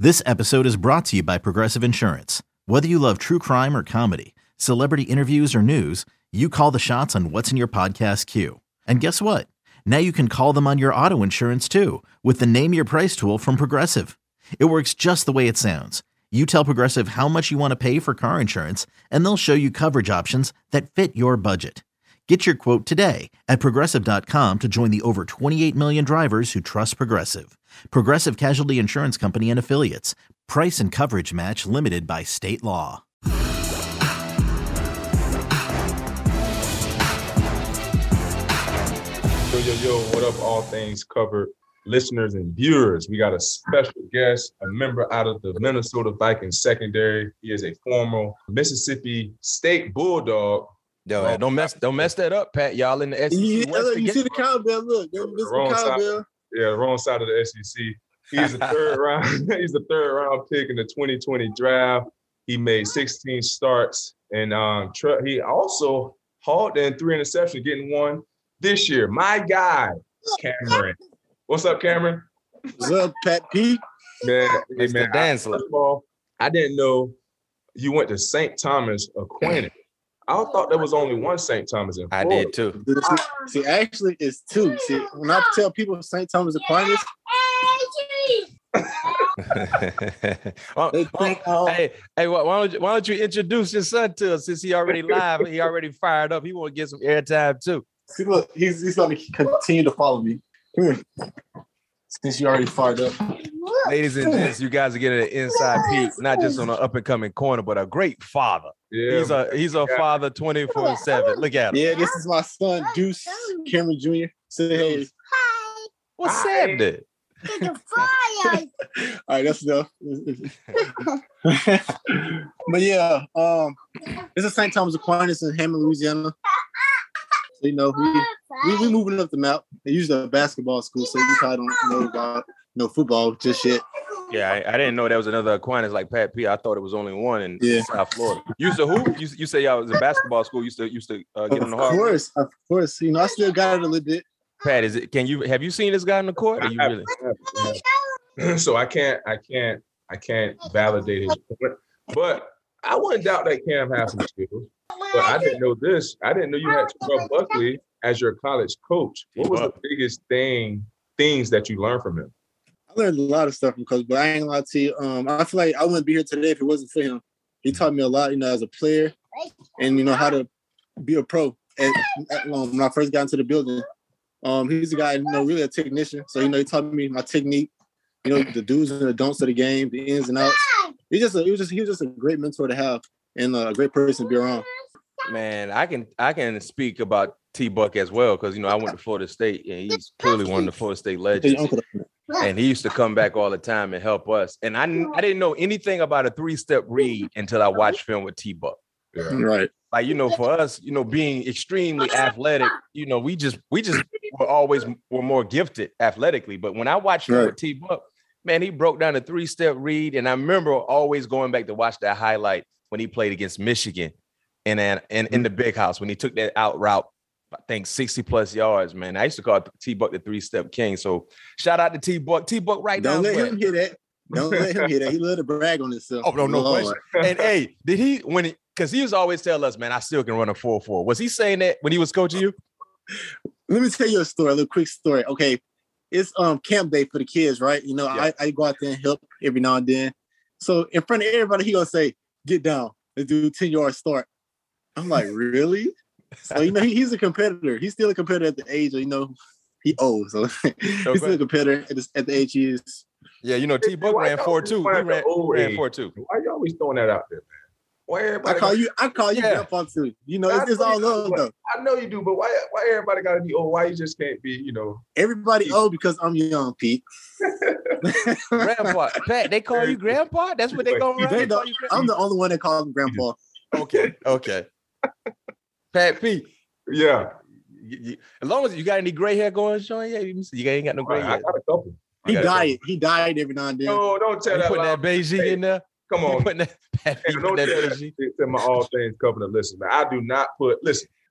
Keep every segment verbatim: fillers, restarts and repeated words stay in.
This episode is brought to you by Progressive Insurance. Whether you love true crime or comedy, celebrity interviews or news, you call the shots on what's in your podcast queue. And guess what? Now you can call them on your auto insurance too with the Name Your Price tool from Progressive. It works just the way it sounds. You tell Progressive how much you want to pay for car insurance, and they'll show you coverage options that fit your budget. Get your quote today at Progressive dot com to join the over twenty-eight million drivers who trust Progressive. Progressive Casualty Insurance Company and Affiliates. Price and coverage match limited by state law. Yo, yo, yo, what up, All Things Covered listeners and viewers? We got a special guest, a member out of the Minnesota Vikings secondary. He is a former Mississippi State Bulldog. Yo, oh, don't mess, don't mess that up, Pat. Y'all in the S E C. Yeah, look, you see the cowbell? Look, they're the wrong cowbell. Side, yeah, the wrong side of the S E C. He's the third round. He's the third round pick in the twenty twenty draft. He made sixteen starts, and um, tr- he also hauled in three interceptions, getting one this year. My guy, Cameron. What's up, Cameron? What's up, Pat P? Man, hey, Mister man. I, first of all, I didn't know you went to Saint Thomas Aquinas. I thought there was only one Saint Thomas in Florida. I did too. See, actually, it's two. See, when I tell people Saint Thomas Aquinas, well, they think, oh, hey, hey, why don't you why don't you introduce your son to us since he already live? He already fired up. He want to get some airtime too. See, look, he's he's going to continue to follow me. Come here. Since you already fired up. Ladies and gents, you guys are getting an inside peek, not just on an up and coming corner, but a great father. Yeah, he's a he's a father twenty-four seven. Look at him. Yeah, this is my son, Deuce Cameron Junior Say hey. Hi. What's happening? The fire. All right, that's enough. But yeah, um, this is Saint Thomas Aquinas in Hammond, Louisiana. So, you know, we, we we moving up the map. They usually a basketball school, so you probably don't know about no football just yet. Yeah, I, I didn't know there was another Aquinas like Pat P. I thought it was only one in yeah. South Florida. You used to who? You, you say y'all was a basketball school. You used to used to uh, get of on the hard. Of course, of course. You know, I still got it a little bit. Pat, is it? Can you have you seen this guy in the court? Or you really? So I can't, I can't, I can't validate his point. But I wouldn't doubt that Cam has some skills. But I didn't know this. I didn't know you had Terrell Buckley as your college coach. What was the biggest thing, things that you learned from him? I learned a lot of stuff from Coach, but I ain't gonna lie to you. Um, I feel like I wouldn't be here today if it wasn't for him. He taught me a lot, you know, as a player, and you know how to be a pro. At, at, um, when I first got into the building, um, he's a guy, you know, really a technician. So you know, he taught me my technique, you know, the do's and the don'ts of the game, the ins and outs. He just, a, he was just, he was just a great mentor to have and a great person to be around. Man, I can I can speak about T-Buck as well because, you know, I went to Florida State and he's clearly one of the Florida State legends. And he used to come back all the time and help us. And I, I didn't know anything about a three-step read until I watched film with T-Buck. Yeah. Right. Like, you know, for us, you know, being extremely athletic, you know, we just we just were always were more gifted athletically. But when I watched him right. with T-Buck, man, he broke down a three-step read. And I remember always going back to watch that highlight when he played against Michigan. And then in, in the big house, when he took that out route, I think sixty plus yards, man. I used to call T-Buck the three-step king. So shout out to T-Buck. T-Buck right now. Don't let him hear that. Don't let him hear that. He love to brag on himself. Oh, no, no question. And hey, did he, when he, because he used to always tell us, man, I still can run a four four. Was he saying that when he was coaching you? Let me tell you a story, a little quick story. Okay. It's um camp day for the kids, right? You know, yeah. I, I go out there and help every now and then. So in front of everybody, he gonna say, get down. Let's do a ten-yard start. I'm like, really? So, you know, he, he's a competitor. He's still a competitor at the age of, you know, he old. So okay. He's still a competitor at the, at the age he is. Yeah, you know, T-Buck ran four two. He ran, ran four two. Why you always throwing that out there, man? Why everybody I call you, I call you yeah. grandpa too. You know, it's, it's all love, though. I know you do, but why why everybody got to be old? Why you just can't be, you know? Everybody old because I'm young, Pete. Grandpa. Pat, they call you grandpa? That's what they call you? They don't, I'm the only one that calls him grandpa. Okay, okay. Pat P. Yeah. You, you, as long as you got any gray hair going, Sean, yeah, you, you ain't got no gray hair. I got a couple. He died. He died every now and then. No, don't tell you that. Putting that beige hey, in there. Come on. Putting that, Pat P, hey, don't that tell that to my All Things Covenant listeners, man. I do not put. Listen,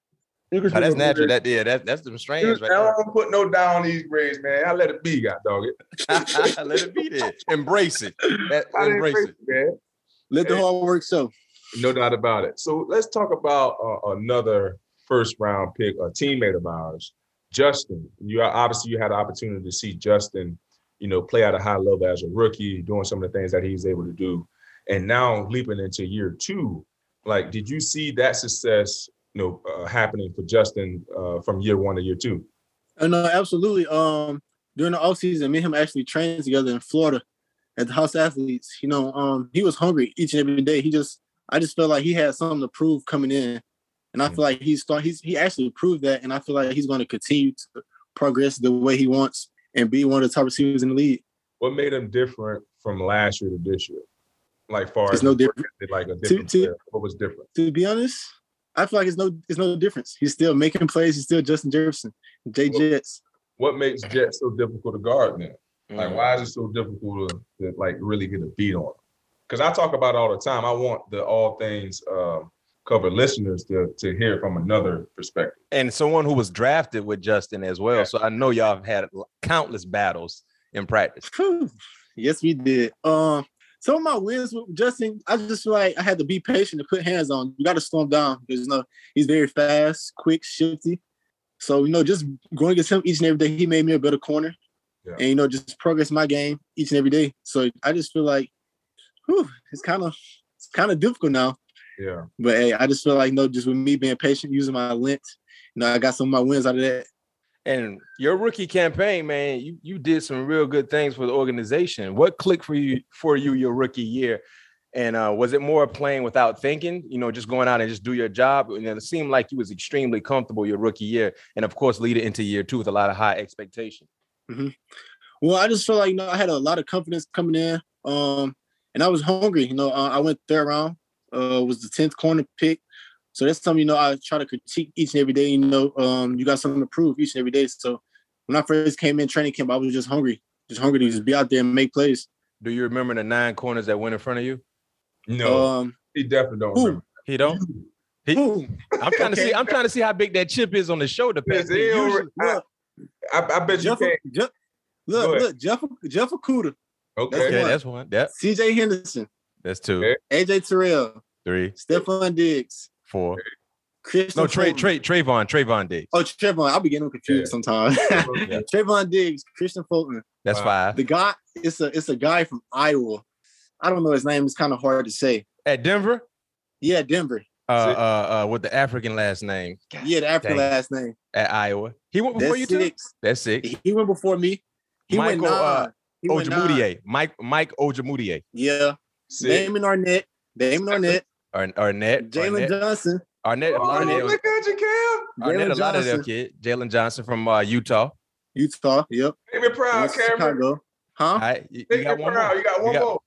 You can Oh, that's shoot natural. braids. That yeah, that, that's the strange right I there. don't put no down on these braids, man. I let it be, God dog it. Let it be there. Embrace it. That, I didn't embrace break it. man. Let the Hey. hard work show. No doubt about it. So let's talk about uh, another first round pick, a teammate of ours, Justin. You are obviously you had the opportunity to see Justin, you know, play at a high level as a rookie, doing some of the things that he's able to do, and now leaping into year two. Like, did you see that success, you know, uh, happening for Justin uh, from year one to year two? Oh, no, absolutely. Um, during the offseason, me and him actually trained together in Florida at the House Athletes. You know, um, he was hungry each and every day. He just, I just felt like he had something to prove coming in, and I feel like he's start. He's he actually proved that, and I feel like he's going to continue to progress the way he wants and be one of the top receivers in the league. What made him different from last year to this year? Like, far It's as no different. like a different To- to- player. What was different? To be honest, I feel like it's no, it's no difference. He's still making plays. He's still Justin Jefferson, Jay Jets. What makes Jet so difficult to guard then? Like, Mm. why is it so difficult to, to like really get a beat on him? Because I talk about it all the time. I want the all things uh, covered listeners to to hear it from another perspective. And someone who was drafted with Justin as well. Yeah. So I know y'all have had countless battles in practice. Whew. Yes, we did. Um, some of my wins with Justin, I just feel like I had to be patient to put hands on. You got to slow him down because you know he's very fast, quick, shifty. So you know, just going against him each and every day, he made me a better corner, Yeah. and you know, just progress my game each and every day. So I just feel like, whew, it's kind of it's kind of difficult now. Yeah. But hey, I just feel like, you know, just with me being patient, using my length, you know, I got some of my wins out of that. And your rookie campaign, man, you you did some real good things for the organization. What clicked for you for you your rookie year? And uh, was it more playing without thinking, you know, just going out and just do your job? And it seemed like you was extremely comfortable your rookie year, and of course, lead it into year two with a lot of high expectation. Mm-hmm. Well, I just feel like, you know, I had a lot of confidence coming in, um, and I was hungry. You know, uh, I went third round, uh, was the tenth corner pick. So that's something, you know, I try to critique each and every day. You know, um, you got something to prove each and every day. So when I first came in training camp, I was just hungry, just hungry to just be out there and make plays. Do you remember the nine corners that went in front of you? No, Um, he definitely don't who? remember. He don't. He, who? I'm trying to Okay. see. I'm trying to see how big that chip is on the shoulder. Pat. Yes, he don't Usually- re- I, I, I bet you Jeff, can't. Jeff, Go look, ahead. look, Jeff, Jeff Okuda, Okay. Okay, one. that's one. Yep, C J Henderson, that's two, Okay. A J Terrell, three, Stephon Diggs, four. Christian. No, Trey, Fulton. Trey, Trayvon, Trayvon Diggs. Oh, Trayvon. I'll be getting them confused Yeah. sometimes. Yeah. Trayvon Diggs, Christian Fulton. That's Wow. five. The guy, it's a it's a guy from Iowa. I don't know his name. It's kind of hard to say. At Denver, Yeah, Denver. uh, Six. uh, uh, with the African last name. God, Yeah, the African dang. last name. At Iowa, he went before That's you too. six. That's six. He went before me. He Michael, went nine. uh, He went nine. Ojemudia, Mike, Mike Ojemudia, Yeah. Six. Damon Arnett. Damon Arnett. Ar- Arnett, Jalen Arnett, Johnson. Arnett, Oh, Arnett, look at you, Cam. Arnett, a Jalen lot of them Johnson. kid. Jalen Johnson from uh, Utah. Utah. Yep. Make me proud, West Cameron. Chicago. Huh? All right, you, you Make got me one proud. more. You got one got- more.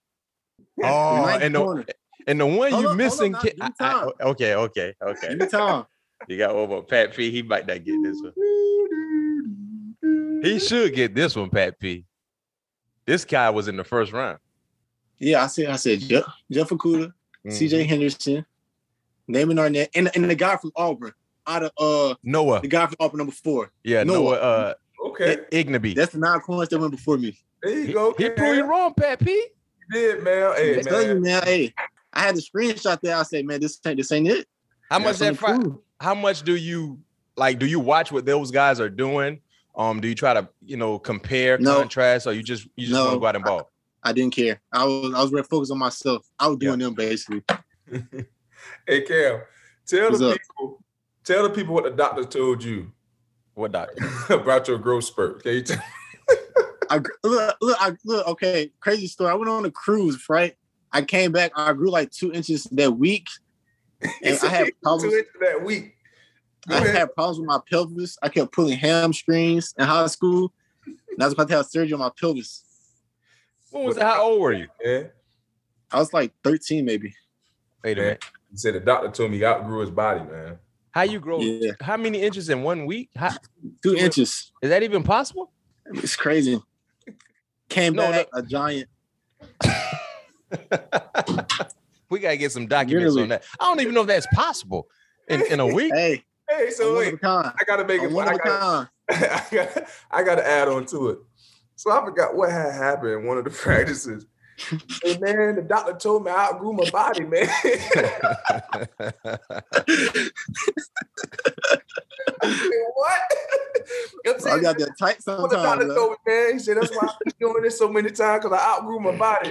Oh, Ninth and the corner. and the one Hold you up, hold missing, up, kid. now, give I- me I- time. okay, okay, okay. Give me time. You got over Pat P. He might not get this one. He should get this one, Pat P. This guy was in the first round. Yeah, I said I said Jeff, Jeff Okuda, C J Mhm. Henderson, Damon Arnett, and, and the guy from Auburn. Out of uh Noah. the guy from Auburn number four. Yeah, Noah, Noah. uh, Okay. I- Ignaby. That's the nine corners that went before me. There you He, go. he Cam. proved you wrong, Pat P. You did, man. Hey, I tell you, man. man, hey, I had the screenshot there. I said, man, this ain't this ain't it. How Got much that? something to Fi- prove. how much do you like? Do you watch what those guys are doing? Um, do you try to you know compare, No. contrast, or you just you just No. want to go out and ball? I didn't care. I was I was real focused on myself. I was doing them basically. Hey, Cam. Tell What's the up? people. Tell the people what the doctor told you What doctor? about your growth spurt. Can you tell? I gr- look, look, I look. Okay, crazy story. I went on a cruise, right? I came back. I grew like two inches that week, and I had problems. Two inches that week. Go I ahead. had problems with my pelvis. I kept pulling hamstrings in high school, and I was about to have surgery on my pelvis. When was that? How old were you? Yeah. I was like thirteen, maybe. Wait a Man. minute. He said the doctor told me he outgrew his body, man. How you grow? Yeah. How many inches in one week? How, Two inches. is that even possible? It's crazy. Came No, back a giant. We gotta get some documents Literally. on that. I don't even know if that's possible in, in a week. Hey, Hey, so wait, I gotta make it. One I of a gotta, kind. I gotta, I gotta add on to it. So I forgot what had happened in one of the practices. Hey man, the doctor told me I outgrew my body, man. I said, what? I'm saying, I got that tight what the doctor sometimes. told me, man. He said, that's why I've been doing this so many times because I outgrew my body.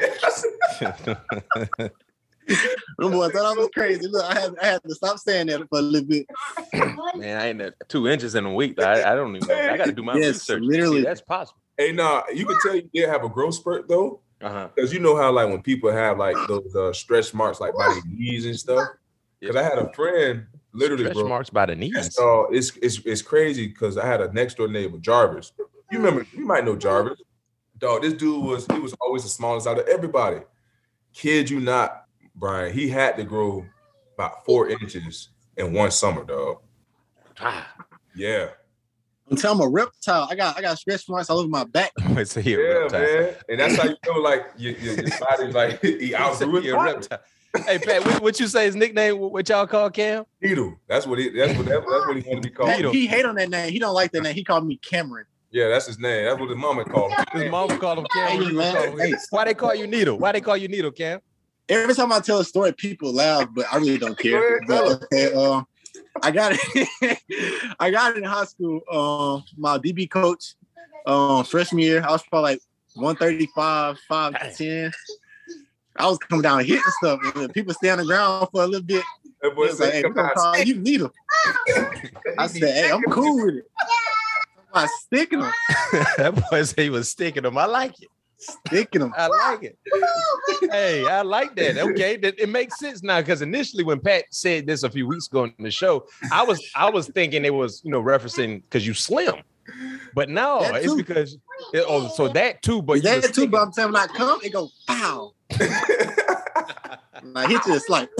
Them boys thought I was crazy. Look, I had I had to stop saying that for a little bit. Man, I ain't at two inches in a week. I, I don't even know. I got to do my Yes, research. literally. See, that's possible. Hey, nah, you can tell you did have a growth spurt though. Uh-huh. Because you know how like when people have like those uh, stretch marks like by their knees and stuff. Because I had a friend literally Stretch bro, marks by the knees. So it's it's it's crazy because I had a next door neighbor, Jarvis. You remember? You might know Jarvis. Dog, this dude was he was always the smallest out of everybody. Kid you not, Brian. He had to grow about four inches in one summer, dog. Ah. Yeah. I'm telling you, I'm a reptile. I got I got stretch marks all over my back. It's a Yeah, reptile. man. And that's how you know, like your, your, your body, like he outgrew his He a body. reptile. Hey Pat, what, what you say his nickname? What, what y'all call Cam? Needle. That's what he. That's what. That's what he wanted to be called. He, he hate on that name. He don't like that name. He called me Cameron. Yeah, that's his name. That's what his mama called him. His mama called him Cam. Hey, man. Call him- Hey. Why they call you Needle? Why they call you Needle, Cam? Every time I tell a story, people laugh, but I really don't care. But, okay, uh, I got it. I got it in high school. Um, my D B coach, um, freshman year, I was probably like one thirty-five, five to ten. I was coming down hitting stuff, and people stay on the ground for a little bit. That He boy was like, said, "Hey, "Come we gonna on, call you Needle." I said, "Hey, I'm cool with it." I'm sticking them, That boy said he was sticking them. I like it. sticking them. I like it. Hey, I like that. Okay, that it makes sense now because initially when Pat said this a few weeks ago in the show, I was I was thinking it was you know referencing because you slim, but no, That it's too. because it, oh so that too. But you That was too, sticking. but I'm telling you, when I come, it go pow. And I hit you, it's like,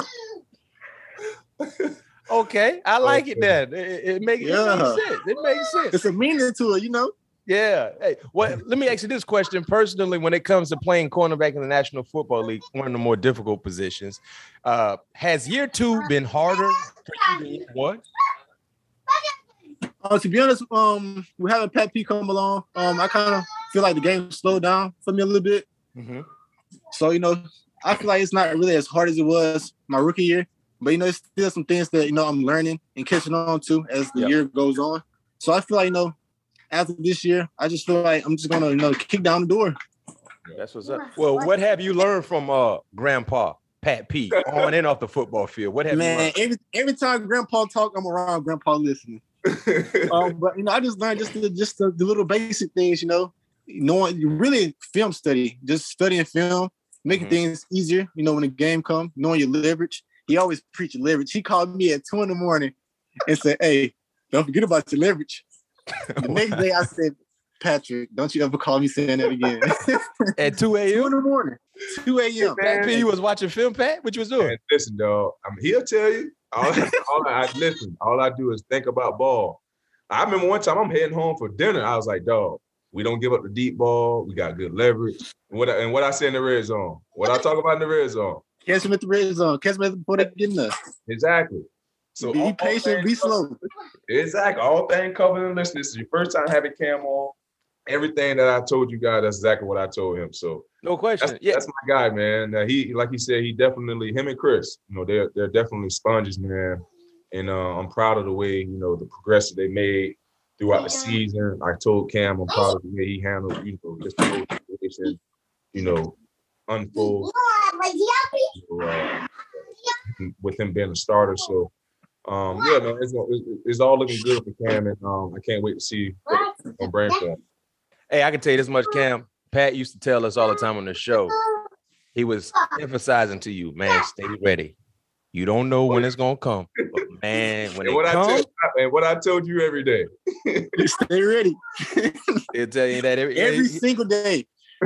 Okay, I like it. Then it, it, makes, Yeah. it makes sense. It makes sense. it's a meaning to it, you know. Yeah. Hey, well, let me ask you this question personally. When it comes to playing cornerback in the National Football League, one of the more difficult positions, uh, has year two been harder for you than year one? Uh, to be honest, um, we having Pat P come along. Um, I kind of feel like the game slowed down for me a little bit. Mm-hmm. So, you know, I feel like it's not really as hard as it was my rookie year. But, you know, it's still some things that, you know, I'm learning and catching on to as the Yep. year goes on. So I feel like, you know, after this year, I just feel like I'm just going to, you know, kick down the door. That's what's up. Well, what have you learned from uh Grandpa Pat P on and off the football field? What have you Man, learned? every every time Grandpa talk, I'm around Grandpa listening. um, but, you know, I just learned just the, just the, the little basic things, you know, knowing you really film study, just studying film, making Mhm. things easier, you know, when the game comes, knowing your leverage. He always preach leverage. He called me at two in the morning and said, "Hey, don't forget about your leverage." The next day I said, "Patrick, don't you ever call me saying that again." At two two in a.m. the morning, two a.m. Pat P, you was watching film, Pat? What you was doing? Man, listen, dog. I'm he'll tell you. All, all I listen. All I do is think about ball. I remember one time I'm heading home for dinner. I was like, dog, we don't give up the deep ball. We got good leverage. And what I, and what I say in the red zone. What I talk about in the red zone. Catch him at the red zone. Catch him before they get in there. Exactly. So be all patient, things be slow. Exactly. All things covered and listed. This is your first time having Cam on. Everything that I told you guys, that's exactly what I told him. So No question. that's, Yeah. that's my guy, man. Uh, he, like he said, he definitely, him and Chris, you know, they're they're definitely sponges, man. And uh, I'm proud of the way, you know, the progression they made throughout the season. I told Cam I'm proud of the way he handled, you know, just the whole situation, you know, unfold, you know, uh, with him being a starter. So, um, yeah, man, it's, it's, it's all looking good for Cam, and um, I can't wait to see what it's gonna bring for him. Hey, I can tell you this much, Cam. Pat used to tell us all the time on the show. He was emphasizing to you, man, stay ready. You don't know when it's gonna come, but man, when And it what, I comes, tell, and what I told you every day. Stay ready. he'll tell you that every, Every he- single day.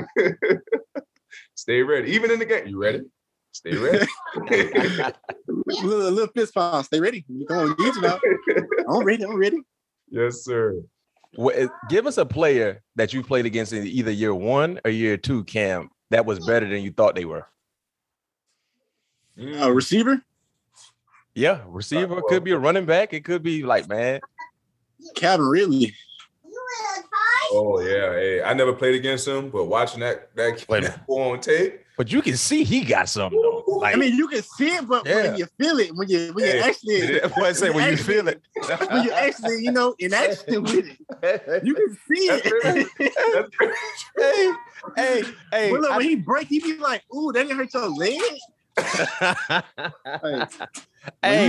Stay ready. Even in the game. You ready? Stay ready. A little, a little fist pound. Stay ready. Come on, get you now. I'm ready. I'm ready. Yes, sir. Well, give us a player that you played against in either year one or year two, Cam, that was better than you thought they were. A receiver? Yeah, receiver. It could be a running back. It could be like, man. Calvin Ridley. Oh yeah, hey, I never played against him, but watching that that Wait. that on tape, But you can see he got something though. Like, I mean, you can see it, but Yeah. when you feel it, when you when you Hey, actually, that's what I say when you actually- feel it. when you actually, you know, in action with it, you can see it. that's crazy. hey, hey, hey. But look, I- when he break, he be like, "Ooh, that didn't hurt your leg." hey,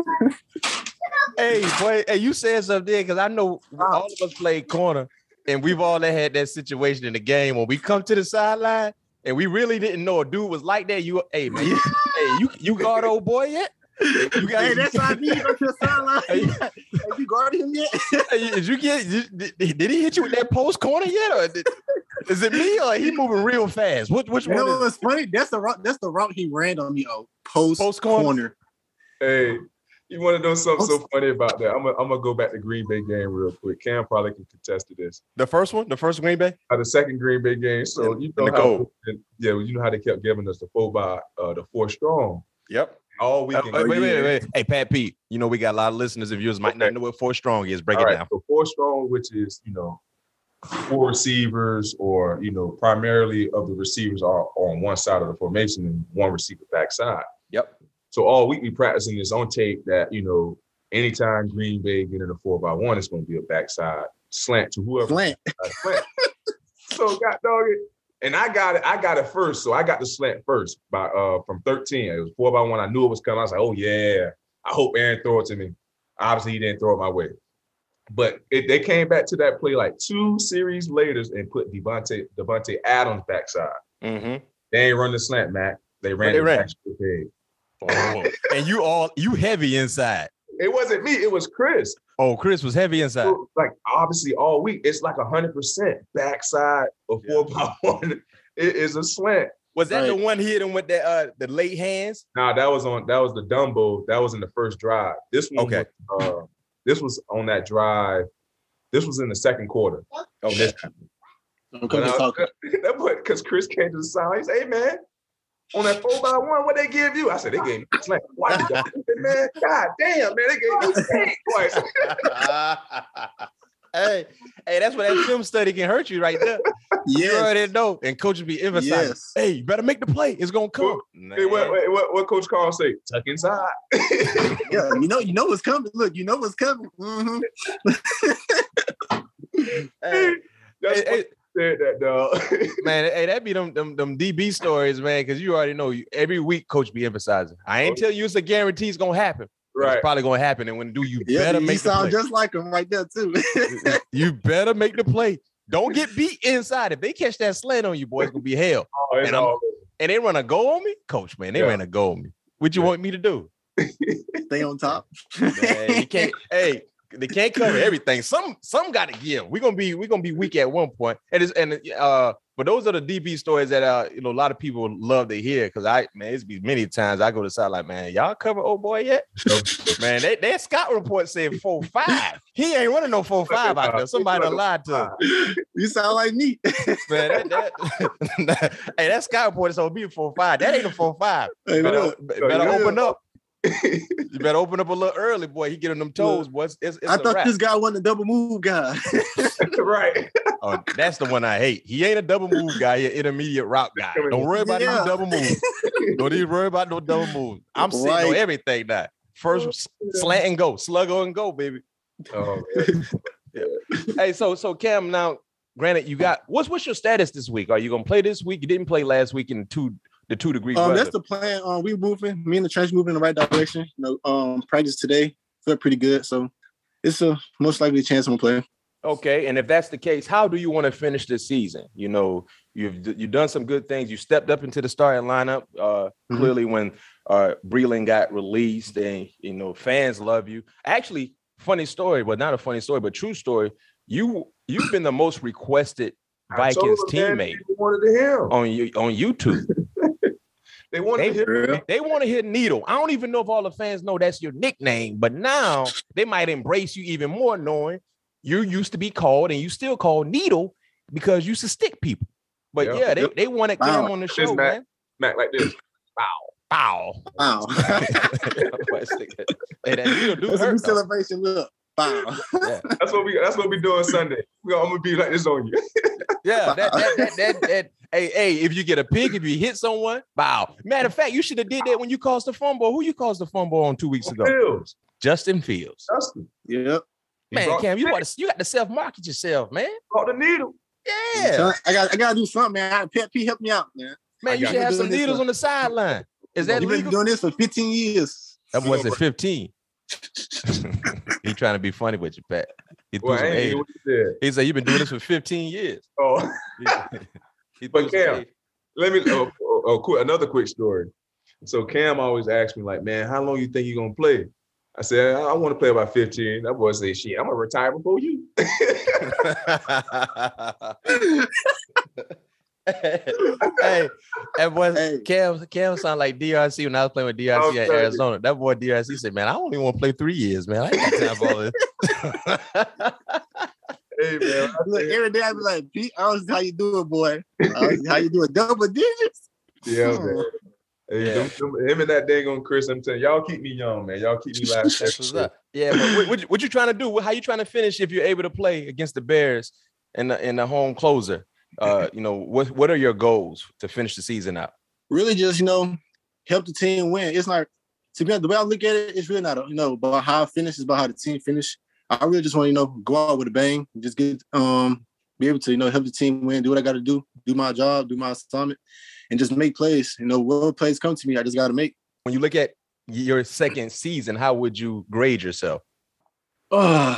hey, boy, hey, you said something because I know all of us played corner, and we've all had that situation in the game when we come to the sideline and we really didn't know a dude was like that. You, hey man, you, hey, you you guard old boy yet? You got Hey, that's what I need. Go to the sideline. Hey, you guarded him yet? Hey, did you get? Did, did he hit you with that post corner yet, or did, is it me or he moving real fast? Which which You know one? Is what's funny? That's the route. That's the route he ran on me. Oh, post, Post corner? corner. Hey, you want to know something so funny about that? I'm gonna I'm gonna go back to Green Bay game real quick. Cam probably can contest to this. the first one? The first Green Bay? Uh, the second Green Bay game. So you know And the how, goal. yeah, you know how they kept giving us the four by uh, the four strong Yep. all Uh, weekend. wait, wait, wait, yeah. wait. Hey, Pat Pete, you know we got a lot of listeners and viewers might not Okay. know what four strong is. Break All it right, down. so four strong, which is you know four receivers, or you know primarily of the receivers are on one side of the formation and one receiver backside. Yep. So all week we practicing this on tape that you know anytime Green Bay get in a four by one, it's going to be a backside slant to whoever. Slant. Slant. So got dog it, and I got it. I got it first, so I got the slant first by uh from thirteen. It was four by one. I knew it was coming. I was like, oh yeah. I hope Aaron throw it to me. Obviously, he didn't throw it my way. But it, they came back to that play like two series later and put Devontae Devontae Adams backside. Mm-hmm. They ain't run the slant, Mac. They ran they it ran? back to the peg. Oh. And you all you heavy inside. It wasn't me. It was Chris. Oh, Chris was heavy inside. So, like obviously all week, it's like a hundred percent backside of four by one. It is a slant. Was that the Right. one hit him with the uh the late hands? Nah, that was on. That was the Dumbo. That was in the first drive. This one, Okay. Was, uh, this was on that drive. This was in the second quarter. Okay. This- I'm coming to talk. That boy, because Chris came to the side. He said, "Hey man, on that four by one, what they give you?" I said, "They gave me a slant." Why you got it, man? God damn, man, they gave me eight twice. hey, hey, that's what that film study can hurt you right there. You Yes. already know. And coach will be emphasizing, Yes. hey, you better make the play. It's gonna come. Hey, what, what, what, what Coach Carl say? Tuck inside. Yeah. You know. You know what's coming. Look. You know what's coming. Mhm. Hey, That's hey, what hey, said that, dog. man, hey, that be them, them them D B stories, man, because you already know you, every week coach be emphasizing. I ain't tell you it's a guarantee it's gonna happen. But Right. It's probably gonna happen. And when it do, you Yeah. better You make the sound play. just like him right there too. You better make the play. Don't get beat inside. If they catch that slant on you, boy, it's gonna be hell. Oh, it's And I'm- all- And they run a goal on me, coach, man. They Yeah. ran a goal on me. What you Yeah. want me to do? Stay on top. Man, you can't. Hey, they can't cover everything. Some some got to give. We're gonna be we're gonna be weak at one point. And it's and uh, but those are the D B stories that uh, you know, a lot of people love to hear because I man, it's be many times I go to side like, man, y'all cover old boy yet? Man, they, that Scott report said four five. He ain't running no four five out there. Somebody done lied to him. You sound like me. Man, that, that hey, that Scott report is on me four five. That ain't a four five. Hey, Better, look, better yeah. open up. You better open up a little early, boy. He get on them toes, boy. It's, it's, it's I a thought wrap. this guy wasn't a double move guy. right. Oh, that's the one I hate. He ain't a double move guy. He an intermediate route guy. Don't worry about Yeah. no double move. Don't even worry about no double move. I'm sitting on Right. everything now. First s- slant and go, sluggo and go, baby. Oh, man. Hey, so so Cam, now granted, you got what's what's your status this week? Are you gonna play this week? You didn't play last week in two the two degree Um, weather. that's the plan. Um, we moving. Me and the trench moving in the right direction. You know, um, practice today felt pretty good, so it's a most likely a chance I'm gonna play. Okay, and if that's the case, how do you want to finish this season? You know, you've you've done some good things. You stepped up into the starting lineup. Uh, Mhm. Clearly, when uh, Breland got released, and you know fans love you. Actually, funny story, but not a funny story, but true story. You you've been the most requested I told Vikings them, man, teammate people wanted to hear him. on you on YouTube. They wanted They- to hear him. They want to hear Needle. I don't even know if all the fans know that's your nickname, but now they might embrace you even more, knowing you used to be called and you still call Needle because you used to stick people. But Yeah. yeah, they, they wanted Cam Wow. on the This show, Mac- man. Mac like this. Wow. Bow. Wow. Hey, that needle do That's a hurt. new though. celebration. Look. Wow. Yeah, That's what we that's what we doing Sunday. We gonna, I'm gonna be like this on you. yeah. That, that, that, that, that. Hey, hey. If you get a pick, if you hit someone, bow. Matter of fact, you should have did that when you caused the fumble. Who you caused the fumble on two weeks ago? Fields. Justin Fields. Justin. Yep. He Man, brought Cam, you the- got to you got to self market yourself, man. brought the needle. Yeah, I got I gotta do something, man. Pet P help me out, man. man. I You got should you. have some Doing this needles one. on the sideline. Is that You've been legal? doing this for fifteen years. That boy said fifteen. He trying to be funny with you, Pat. He threw Well, some I ain't age. hear what you said. He said you've been doing this for fifteen years. Oh, He, he But threw some Cam, age. let me. Oh, oh, oh, quick, another quick story. So Cam always asks me, like, man, how long you think you gonna play? I said, I, I want to play about fifteen. That boy said, shit, I'm gonna retire before you. Hey, that boy Hey. Cam Cam sound like D R C when I was playing with D R C I'm at telling you. Arizona. That boy D R C said, man, I only want to play three years, man. I ain't got time for all this. Hey man, I Look, said, every day I be like, Pete, I was how you do it, boy. I was, how you do it? Double digits? yeah, man. Hey, Yeah. them- them- him and that dang on Chris, I'm telling y'all keep me young, man. Y'all keep me last. That's what's up. Yeah, but what, what, you- what you trying to do? How you trying to finish if you're able to play against the Bears in the in the home closer? Uh, you know, what what are your goals to finish the season out? Really just, you know, help the team win. It's not, to be honest, the way I look at it, it's really not, you know, about how I finish, it's about how the team finish. I really just want to, you know, go out with a bang, just get, um, be able to, you know, help the team win, do what I got to do, do my job, do my assignment, and just make plays. You know, what plays come to me, I just got to make. When you look at your second season, how would you grade yourself? Uh,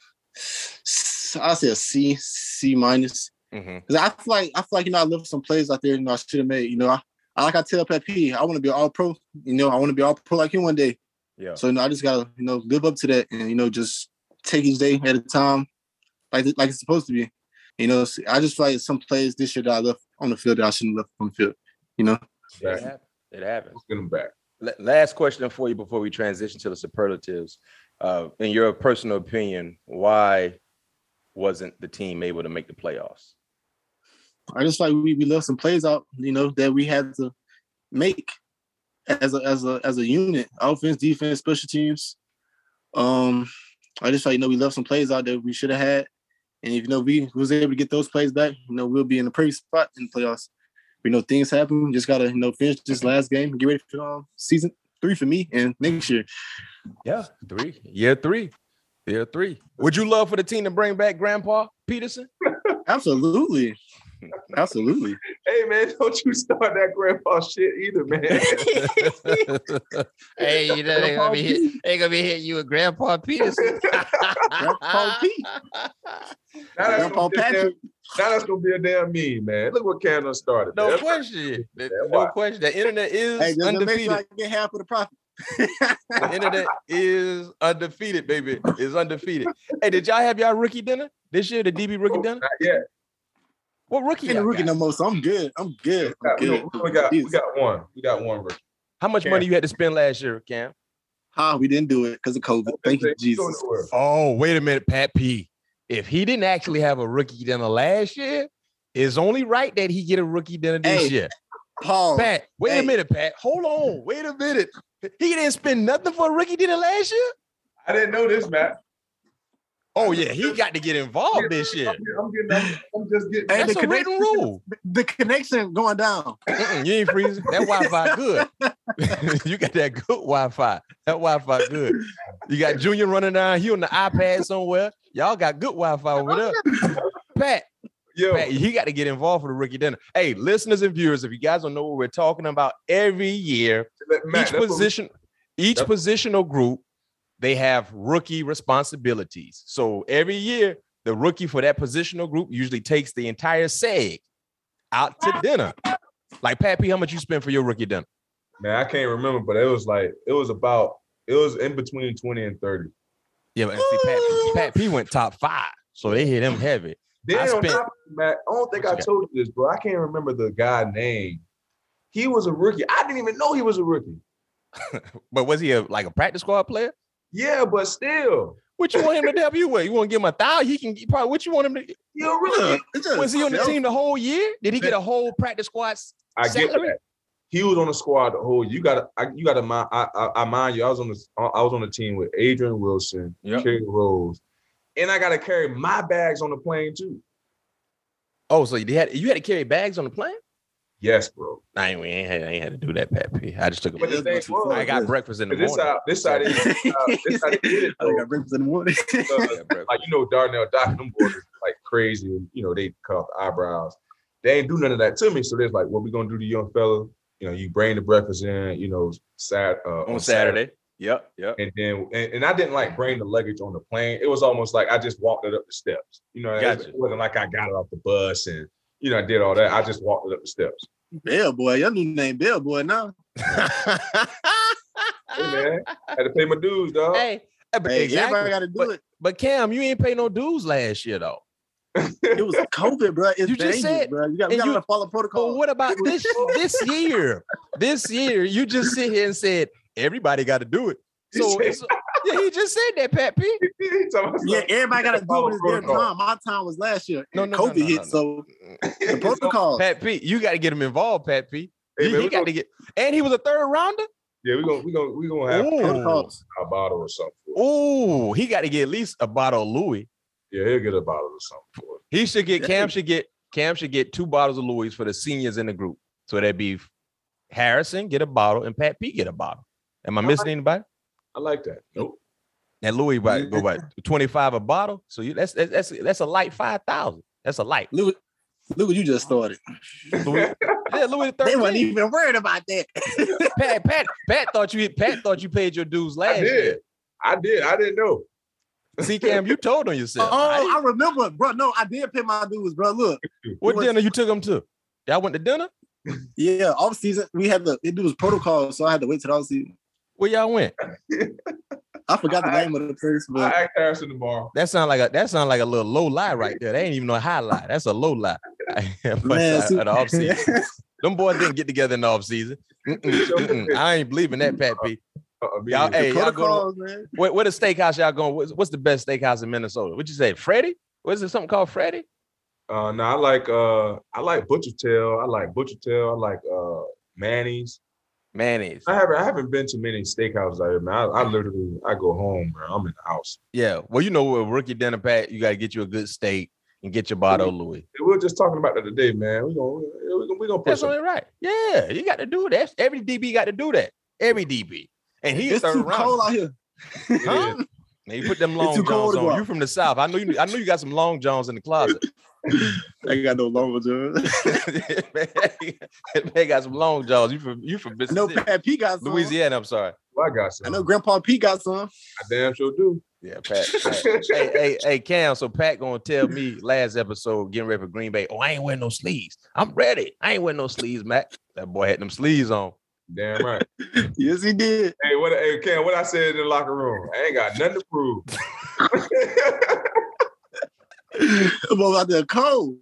I say a C, C minus. Mm-hmm. Because I feel like, I feel like, you know, I left some plays out there, you know, I should have made. You know, I, I like I tell Pat P, I want to be all pro. You know, I want to be all pro like him one day. Yeah. So, you know, I just got to, you know, live up to that and, you know, just take each day at a time like, like it's supposed to be. You know, I just feel like some plays this year that I left on the field that I shouldn't have left on the field, you know? It happens. It happens. Let's get him back. La- Last question for you before we transition to the superlatives. Uh, in your personal opinion, why wasn't the team able to make the playoffs? I just like we, we left some plays out, you know, that we had to make as a as a as a unit, offense, defense, special teams. Um, I just like, you know, we left some plays out that we should have had. And if you know we was able to get those plays back, you know, we'll be in a pretty spot in the playoffs. We know things happen. We just gotta, you know, finish this last game and get ready for um, season three for me and next year. Yeah, three. Year three. Year three. Would you love for the team to bring back Grandpa Peterson? Absolutely. Absolutely. Hey man, don't you start that grandpa shit either, man. Hey, you know they gonna be hit, they gonna be hitting you with Grandpa Peterson. Grandpa Pete. Now that's, Grandpa gonna be a damn, Patrick. now that's gonna be a damn meme, man. Look what Cam done started. No man. question. No why? question. The internet is Hey, just to make undefeated. sure I get half of the profit. The internet is undefeated, baby. Is undefeated. Hey, did y'all have y'all rookie dinner this year? The D B rookie dinner? Not yet. What rookie? ain't a y'all rookie got? no more, so I'm good. I'm good. We I'm got, we, good. we got, we got one. We got one rookie. How much Cam. money you had to spend last year, Cam? How we didn't do it because of COVID. Thank you, Go Jesus. nowhere. Oh, wait a minute, Pat P. If he didn't actually have a rookie dinner last year, it's only right that he get a rookie dinner this Hey, year. Paul. Pat, wait a hey. minute, Pat. Hold on. Wait a minute. He didn't spend nothing for a rookie dinner last year? I didn't know this, Matt. Oh, yeah. He got to get involved this year. I'm, I'm getting. I'm, I'm just getting. Hey, That's the a written connection- rule. The connection going down. Mm-mm, you ain't freezing. That Wi-Fi good. You got that good Wi-Fi. That Wi-Fi good. You got Junior running down. He on the iPad somewhere. Y'all got good Wi-Fi over there. Pat, Yo, Pat, he got to get involved for the rookie dinner. Hey, listeners and viewers, if you guys don't know what we're talking about, every year, Matt, each that's what we- position, each that's- positional group, they have rookie responsibilities. So every year, the rookie for that positional group usually takes the entire seg out to dinner. Like Pat P, how much you spend for your rookie dinner? Man, I can't remember, but it was like it was about it was in between twenty and thirty. Yeah, but see, Pat, Pat P went top five, so they hit him heavy. Then I on spent- top of it, Matt, I don't think What I you got? told you this, bro. I can't remember the guy name. He was a rookie. I didn't even know he was a rookie. But was he a, like a practice squad player? Yeah, but still, What you want him to help you with? You want to give him a thousand? He can probably. What you want him to? he a rookie. It's just Was he on the self- team the whole year? Did he get a whole practice squad s- I get salary? that. he was on the squad the whole. You got to, you got to mind. I, I, I mind you. I was on the, I was on the team with Adrian Wilson, yep. Kerry Rose, and I got to carry my bags on the plane too. Oh, so you had you had to carry bags on the plane? Yes, bro. I ain't, we ain't had, I ain't had to do that, Pat P. I just took a But the thing was, I got breakfast in the this morning. How, this how they, this how, this how they did it. I got breakfast in the morning. uh, like, you know, Darnell Doc, them boys are like crazy. And, you know, they cut off the eyebrows. They ain't do none of that to me. So they're like, what we going to do to young fella? You know, you bring the breakfast in, you know, sad, uh, on, on Saturday. Saturday. Yep, yep. And then, and, and I didn't like bring the luggage on the plane. It was almost like I just walked it up the steps. You know, Gotcha. It wasn't like I got it off the bus and, you know, I did all that. I just walked it up the steps. Bell Boy, your new name Bell Boy now. Hey, man, I had to pay my dues, dog. Hey, but Hey, exactly. everybody got to do but, it. But Cam, you ain't pay no dues last year though. It was COVID, bro. It's You just dangerous, said- bro. You got, and we got you- to follow protocol. But what about this this year? This year, you just sit here and said everybody got to do it. So, He said- so- yeah, he just said that, Pat P. He talking about Yeah, something. everybody got to do Follow it. It's their protocol. time. My time was last year. No, no, no, COVID no, no, hit, no. so the protocol. Pat P, you got to get him involved, Pat P. Hey, he man, he we got gonna- to get, and he was a third rounder. Yeah, we're gonna we gonna we gonna have Ooh. protocols. a bottle or something. For it. Oh, he got to get at least a bottle of Louis. Yeah, he'll get a bottle or something for it. He should get Yeah. Cam should get Cam should get two bottles of Louis for the seniors in the group. So that'd be Harrison get a bottle and Pat P get a bottle. Am I missing anybody? I like that. Nope. And Louis by go by twenty-five a bottle. So you that's that's that's, that's a light five thousand. That's a light. Look, look what you just started. Louis, yeah, Louis the They weren't thirteenth. even worried about that. Pat Pat Pat thought you Pat thought you paid your dues last I did. year. I did. I didn't know. See, Cam, you told on yourself. Oh, I didn't- I remember, bro. No, I did pay my dues, bro. Look, what it was- dinner you took him to? Y'all went to dinner? yeah, off season we had the it was protocol, so I had to wait till off season. Where y'all went? I forgot the I- name of the place, I but asked Harrison tomorrow. That sound like a that sound like a little low lie right there. That ain't even no high lie. That's a low lie. But, man, uh, see- the off season. Them boys didn't get together in the off season. I ain't believing that, Pat P. Uh, me Y'all, neither. hey, y'all going? protocols, man. What what a steakhouse y'all going? What's, what's the best steakhouse in Minnesota? What you say, Freddie? What's it something called Freddie? Uh, no, I like uh, I like Butcher Tail. I like Butcher Tail. I like uh, Manny's. Mayonnaise. I haven't I haven't been to many steakhouses out here, man. I, I literally I go home, bro. I'm in the house. Yeah. Well, you know, with rookie dinner, Pat, you got to get you a good steak and get your bottle of Louis. We were just talking about that today, man. We gonna we gonna we gonna put That's some. only right. Yeah, you got to do that. Every D B got to do that. Every D B. And he's It's third too round. cold out here. Huh? Now you put them long too cold johns to go on. out. You from the south. I know you. I know you got some long johns in the closet. I ain't got no longer, John. They got some long johns. You from you from I know Mississippi, Pat P got some. Louisiana. I'm sorry. Well, I got some. I know Grandpa P got some. I damn sure do. Yeah, Pat. Pat. hey, hey, hey, Cam. So Pat gonna tell me last episode, getting ready for Green Bay. Oh, I ain't wearing no sleeves. I'm ready. I ain't wearing no sleeves, Mac. That boy had them sleeves on. Damn right. Yes, he did. Hey, what? Hey, Ken, what I said in the locker room? I ain't got nothing to prove. About the cold.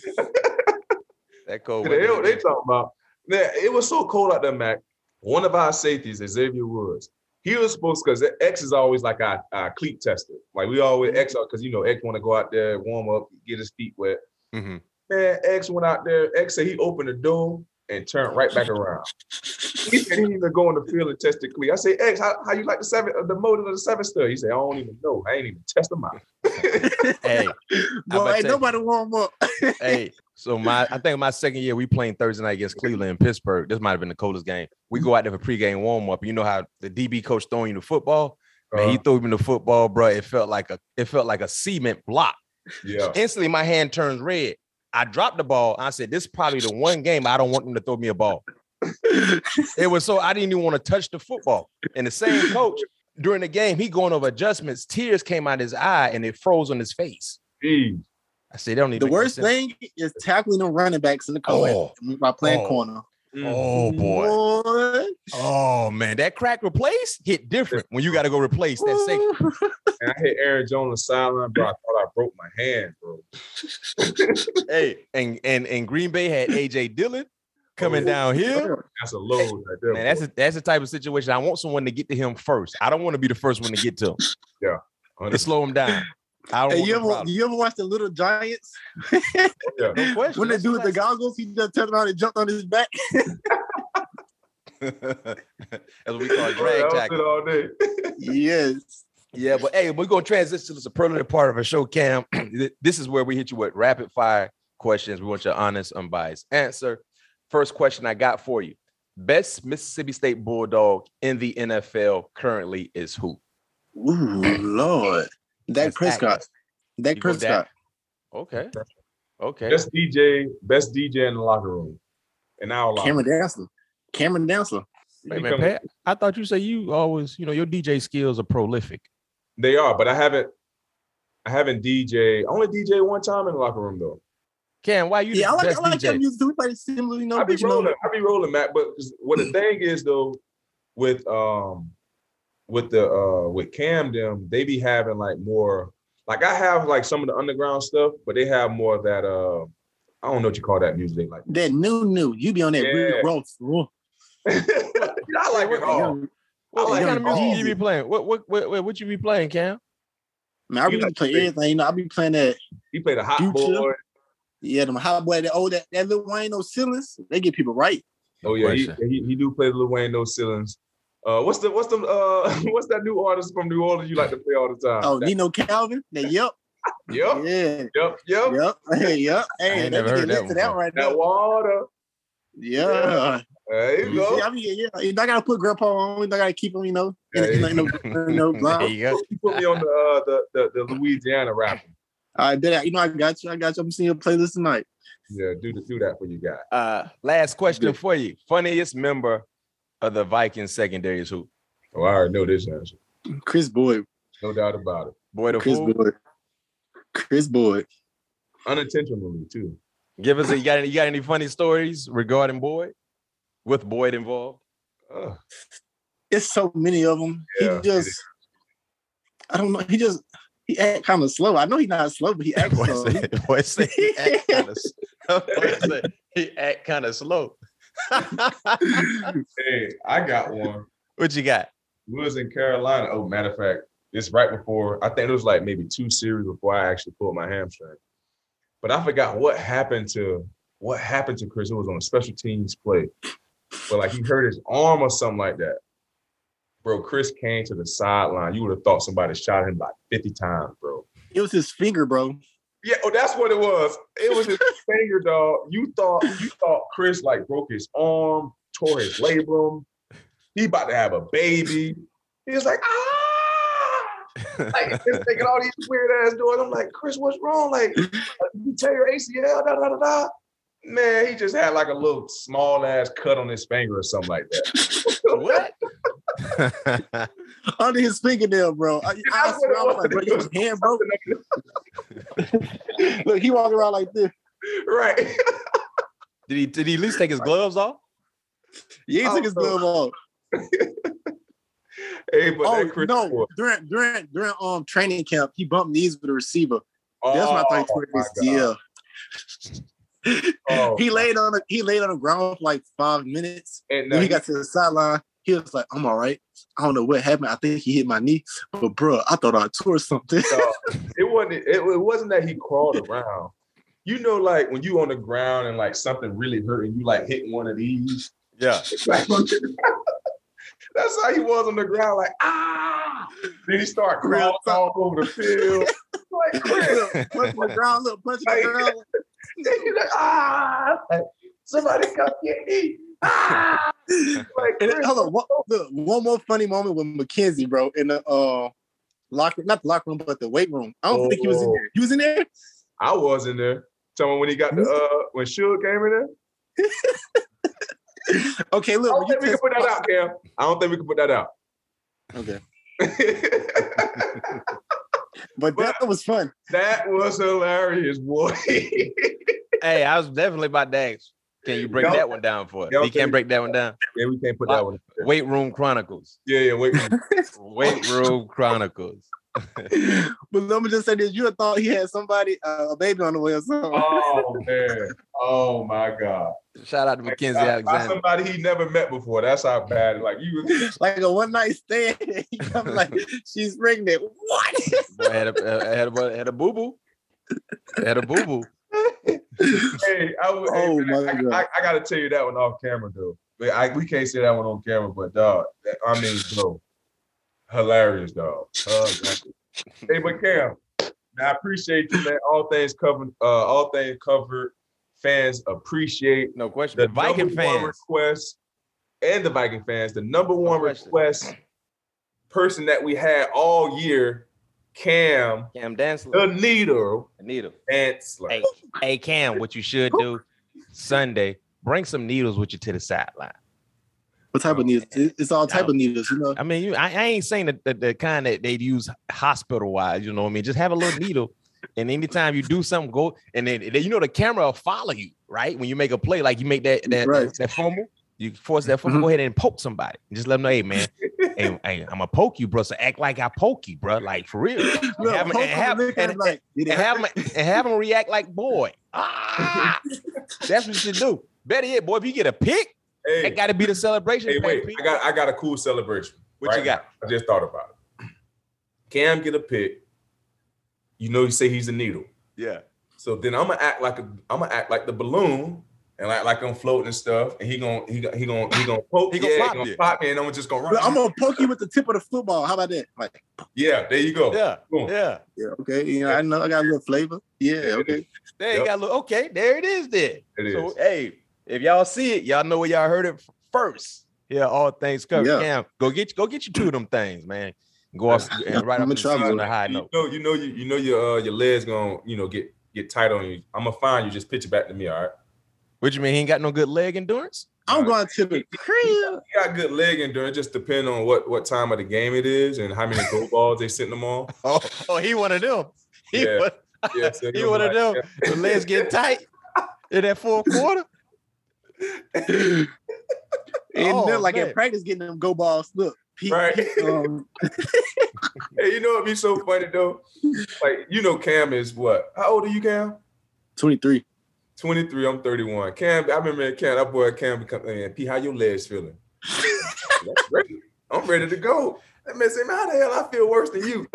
That cold. What the hell weather. they talking about? Man, it was so cold out there, Mac. One of our safeties, Xavier Woods, he was supposed because X is always like our, our cleat tester. Like we always X out because you know X want to go out there, warm up, get his feet wet. Mm-hmm. Man, X went out there. X said he opened the door and turned right back around. He said he didn't even go on the field and test the cleat. I say, X, how, how you like the seven, the motor of the seven stud? He said, I don't even know. I ain't even test them out. Hey, Boy, about ain't to- nobody warm up. hey. So my, I think my second year we playing Thursday night against Cleveland in Pittsburgh. This might have been the coldest game. We go out there for pregame warm up. You know how the D B coach throwing you the football. Man, he Uh, threw me the football, bro. It felt like a, it felt like a cement block. yeah. Instantly, my hand turns red. I dropped the ball. I said, "This is probably the one game I don't want them to throw me a ball." It was so I didn't even want to touch the football. And the same coach during the game, he going over adjustments. Tears came out his eye and it froze on his face. Jeez. I said, "They don't need The worst thing is tackling the running backs in the corner Oh. by playing Oh. corner. Oh boy. Boy. Oh man, that crack replace hit different when you got to go replace that safety. And I hit Aaron Jones on the sideline, bro. I thought I broke my hand, bro. Hey, and and and Green Bay had A J Dillon coming down here. That's a load right there. Man, that's boy. a, that's the type of situation I want someone to get to him first. I don't want to be the first one to get to him. To slow him down. I don't Hey, want you no ever problem. you ever watch the Little Giants? Yeah. No question. When they That's do with the classic. goggles, he just turned around and jumped on his back. That's what we call drag tackle. All day. Yes. Yeah, but hey, we're gonna transition to the superlative part of our show, Cam. This is where we hit you with rapid fire questions. We want your honest, unbiased answer. First question I got for you: best Mississippi State Bulldog in the N F L currently is who? Ooh, Lord, Dak Prescott. Dak Prescott. Okay. Okay. Best D J, best D J in the locker room. And now Cameron Dancer. Cameron Dancer. Wait, man, Pat, I thought you say you always, you know, your D J skills are prolific. They are, but I haven't, I haven't D J. I only D J one time in the locker room though. Cam, why you? Yeah, the I like, best I like D J? Cam music too. We play similar, you know. I be but you rolling, know, I be rolling, Matt. But what the thing is though, with um, with the uh, with Cam them, they be having like more. Like I have like some of the underground stuff, but they have more of that. Uh, I don't know what you call that music. Like that new new. You be on that Yeah. Rick Ross. I like it all. What, I like kind of music Jeezy. you be playing? What what what what you be playing, Cam? Man, I You really like play to- everything. You know, I be playing that. He played a hot Future. boy. Yeah, them hot boy, that old that, that Lil Wayne, those ceilings, they get people right. Oh yeah, he, Question. he he do play Lil Wayne, no ceilings. Uh, what's the what's the uh what's that new artist from New Orleans you like to play all the time? Oh, That- Nino Calvin. That yep. Yep, Yeah. yep, yep. Yep. Hey, yep. Hey, ain't they never can heard get that lit to one that before. right That there. water. Yeah. There you You go. see, I mean, yeah, you know, I gotta put grandpa on. I gotta keep him, you know, in, Hey. in, in, in, in, no There blind. you go. You put me on the uh the the, the Louisiana rapper. I bet you know I got you. I got you. I'm seeing your playlist tonight. Yeah, do the, do that for you guys. Uh, last question Yeah. for you. Funniest member of the Vikings secondary is who? Oh, I already know this answer. Chris Boyd. No doubt about it. Boyd of Chris who? Boyd. Chris Boyd. Unintentionally too. Give us a, you got any, you got any funny stories regarding Boyd? With Boyd involved? Uh, It's so many of them. Yeah, he it just, I don't know. He just he act kind of slow. I know he's not slow, but he acts Boy slow. said, boy said he act kind of boy said he act kind of slow. hey, I got one. What you got? We was in Carolina. Oh, matter of fact, it's right before, I think it was like maybe two series before I actually pulled my hamstring. But I forgot what happened to what happened to Chris. It was on a special teams play. But like he hurt his arm or something like that. Bro, Chris came to the sideline. You would have thought somebody shot him like fifty times, bro. It was his finger, bro. Yeah, oh, that's what it was. It was his finger, dog. You thought you thought Chris like broke his arm, tore his labrum. He about to have a baby. He was like, ah, like just taking all these weird ass doors. I'm like, Chris, what's wrong? Like, you tear your A C L, da da da da. Man, he just had like a little small ass cut on his finger or something like that. What? Under his fingernail, bro. I, I That's swear, I what was it like, bro, was. his hand broke. Look, he walking around like this. Right. Did he did he at least take his gloves off? Yeah, he Oh, took his no. glove off. Hey, but Oh that Chris no! Paul- During during during um training camp, he bumped knees with the receiver. That's when I thought he Oh, tore my his God. yeah. Oh, he laid on the he laid on the ground for like five minutes. and now When he he- got to the sideline, he was like, "I'm all right. I don't know what happened. I think he hit my knee, but bro, I thought I tore something." No, it wasn't. It, it wasn't that he crawled around. You know, like when you on the ground and like something really hurt and you like hit one of these. Yeah. Like, that's how he was on the ground, like ah. Then he started crawling all over the field. Like Chris, punch the ground, look, punch the Like- ground. he's like ah, like, somebody come get me. Ah, like And Chris, hold on, one, look, one more funny moment with McKenzie, bro, in the uh locker, not the locker room, but the weight room. I don't think he was in Oh. there. He was in there. I was in there. Tell me when he got the uh when Suge came in there. Okay, I look. don't when you think we can test- put that out, Cam. I don't think we can put that out. Okay, but that was fun. That was hilarious, boy. Hey, I was definitely about to ask. Can you break Yo. that one down for us? Yo, You can't break that one down. Yeah, we can't put that one. There. Weight Room Chronicles. Yeah, yeah, wait. Weight Room Chronicles. But let me just say this: you had thought he had somebody, uh, a baby on the way or something. Oh man. Oh my God. Shout out to Mackenzie By, by Alexander. somebody he never met before. That's how bad. Like you. Like a one night stand. He comes like, she's pregnant. What? Boy, had a uh, had a had a boo boo. Had a boo boo. Hey, I would. Oh, hey, man, my I, God. I, I got to tell you that one off camera though, I, we can't say that one on camera, but dog, that, I mean, bro, hilarious, dog. Uh, hey, but Cam, man, I appreciate you, man. All things covered. Uh, all things covered. Fans appreciate no question. The The Viking number one fans request and the Viking fans. The number one No question. request person that we had all year, Cam, Cam Dantzler, the needle, needle. Dantzler. Hey, hey, Cam, what you should do Sunday, bring some needles with you to the sideline. What type of needles? It- It's all type of needles, you know. I mean, you, I, I ain't saying that the, the kind that they'd use hospital wise, you know what I mean? Just have a little needle. And anytime you do something, go and then, then you know the camera will follow you, right? When you make a play, like you make that that Right. that, that fumble, you force that fumble, Mhm. go ahead and poke somebody. And just let them know, hey man, hey, hey, I'm gonna poke you, bro. So act like I poke you, bro. Like for real. And Look, have, 'em- poke and 'em, have, look at and, him like, did it and have hurt? them and have them react like boy. Ah, that's what you should do. Better yet, boy, if you get a pick, Hey, that got to be the celebration. hey, wait, Pat P. I got I got a cool celebration. What right you got? now. I just thought about it. Cam get a pick. You know, you say he's a needle. Yeah. So then I'm gonna act like a, I'm gonna act like the balloon and like like I'm floating and stuff. And he gonna he gonna he gonna he gonna poke. He gonna yeah, pop he gonna you. pop me, and I'm just gonna run. Look, I'm gonna poke you with the tip of the football. How about that? Like, Yeah, there you go. Yeah. Boom. Yeah. yeah, okay. You know, I know I got a little flavor. Yeah, okay. There you Yep. got a little, okay, there it is there. It So is. hey, if y'all see it, y'all know where y'all heard it f- first. Yeah, all things covered. Yeah. Cam, go get go get you two of them things, man. Go off and right I'm off gonna the try season on to. a high You note. know, you know, you you know your uh, your legs gonna you know get get tight on you. I'm gonna find you. Just pitch it back to me. All right. What you mean? He ain't got no good leg endurance? I'm going to the crib. He got good leg endurance. Just depend on what what time of the game it is and how many goal balls they sitting them on. Oh, oh, he one of them. He Yeah. one, Yeah, so he he'll one be of like, them. The legs get tight in that fourth quarter. And Oh, then, like man. in practice, getting them go balls. Look, he, Right. he, um, Hey, you know what be so funny though? Like, you know, Cam is what? How old are you, Cam? twenty-three. twenty-three. I'm thirty-one. Cam, I remember Cam. That boy Cam become. Man, P, how your legs feeling? That's great. I'm ready to go. That man said, man, how the hell I feel worse than you?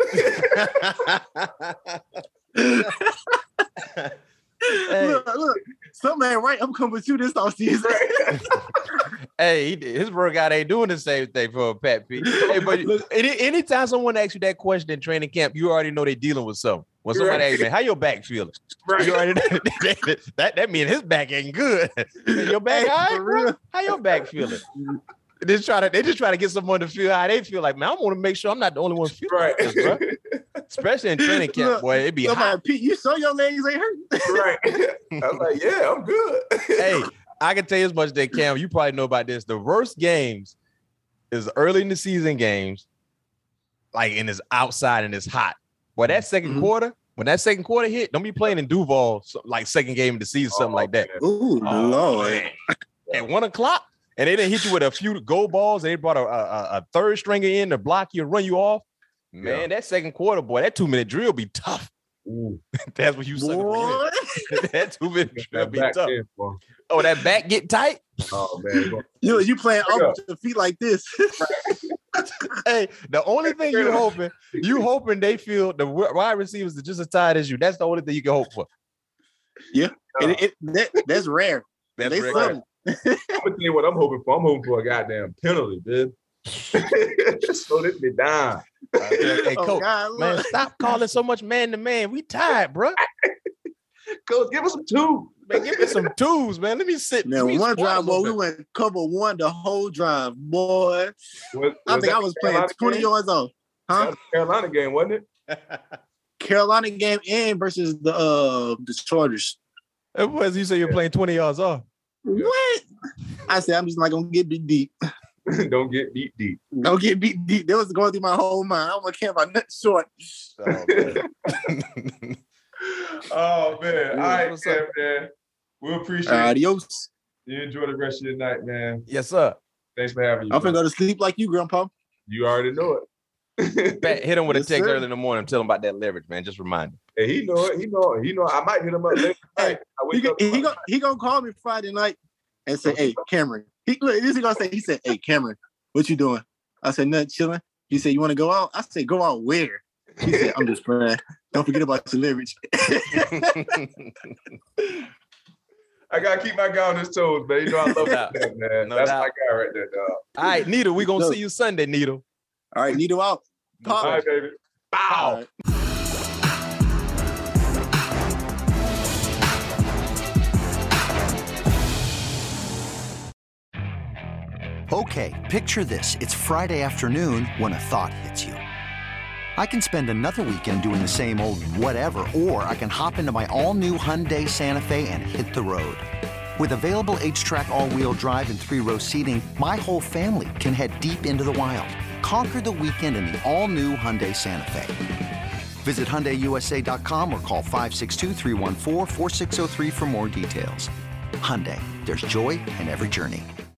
Hey. Look, look, something ain't right. I'm coming with you this offseason. Hey, he did. His workout ain't doing the same thing for Pat P. Hey, but any anytime someone asks you that question in training camp, you already know they're dealing with something. When somebody Right. asks, man, how your back feeling? Right. You already that that, that means his back ain't good. Your back, Hey, all right, for bro? real. How your back feeling? They just try to they just try to get someone to feel how they feel. Like, man, I want to make sure I'm not the only one feeling Right. like this, bro. Especially in training camp, Look, boy, it'd be Somebody, hot. Pete, you saw your legs ain't hurting. Right. I was like, yeah, I'm good. Hey, I can tell you as much that Cam, you probably know about this. The worst games is early in the season games, like and it's outside and it's hot. Boy, that 2nd Mhm. quarter, when that second quarter hit, don't be playing in Duval so- like second game of the season, something like that. Ooh, Oh, Lord. man. At one o'clock, and they didn't hit you with a few goal balls. They brought a, a, a third stringer in to block you and run you off. Man, Yeah. that second quarter, boy, that two minute drill be tough. Ooh, That's what you suck. Boy. That two minute drill that be back tough. end, boy. Oh, that back get tight. Oh man. You, you playing Straight off with your feet like this. Hey, the only thing you hoping, you hoping they feel the wi- wide receivers are just as tired as you. That's the only thing you can hope for. And it, it, that, that's rare. That's they rare. something. I'm gonna tell you what I'm hoping for. I'm hoping for a goddamn penalty, dude. Slow this me down. Hey, Oh, coach, God, look. man, stop calling so much man to man. We tired, bro. Coach, give us some two. Man, give me some twos, man. Let me sit. let Man, me one squat a drive, boy, little we bit. went cover one the whole drive, boy. Was, I was think that I was the playing Carolina twenty game? yards off. That Huh? was the Carolina game, wasn't it? Carolina game in versus the uh the Chargers. It was you say you're playing twenty yards off. Yeah. What? I said I'm just not gonna get beat deep. Don't get beat deep. Don't get beat deep. That was going through my whole mind. I don't care about nothing short. Oh, man. Oh man. All right, What's Cam, up? man. We appreciate it. Adios. You enjoy the rest of your night, man. Yes, sir. Thanks for having you. I'm finna bro. go to sleep like you, Grandpa. You already know it. Pat, hit him with a Yes, text sir. early in the morning. Tell him about that leverage, man. Just remind him. Hey, he know it. He know it. He know it. I might hit him up later tonight. I He wake go- up. he go, he gonna call me Friday night and say, "Hey, Cameron." He look, this is gonna say. He said, "Hey, Cameron, what you doing?" I said, "Nothing, chilling." He said, "You want to go out?" I said, "Go out where?" He said, "I'm just playing. Don't forget about your leverage." I gotta keep my guy on his toes, man. You know I love that, man. No That's doubt. my guy right there, dog. All right, Needle, we gonna see you Sunday, Needle. All right, Needle out. All right, baby. Bow. Okay, picture this. It's Friday afternoon when a thought hits you. I can spend another weekend doing the same old whatever, or I can hop into my all-new Hyundai Santa Fe and hit the road. With available H-Track all-wheel drive and three-row seating, my whole family can head deep into the wild. Conquer the weekend in the all-new Hyundai Santa Fe. Visit Hyundai U S A dot com or call five six two, three one four, four six zero three for more details. Hyundai, there's joy in every journey.